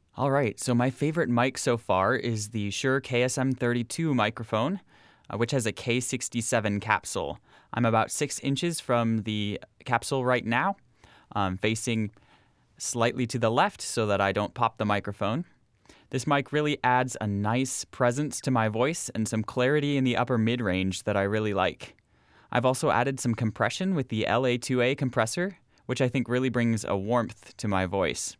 All right, so my favorite mic so far is the Shure KSM32 microphone, which has a K67 capsule. I'm about 6 inches from the capsule right now, facing slightly to the left so that I don't pop the microphone. This mic really adds a nice presence to my voice and some clarity in the upper mid-range that I really like. I've also added some compression with the LA2A compressor, which I think really brings a warmth to my voice.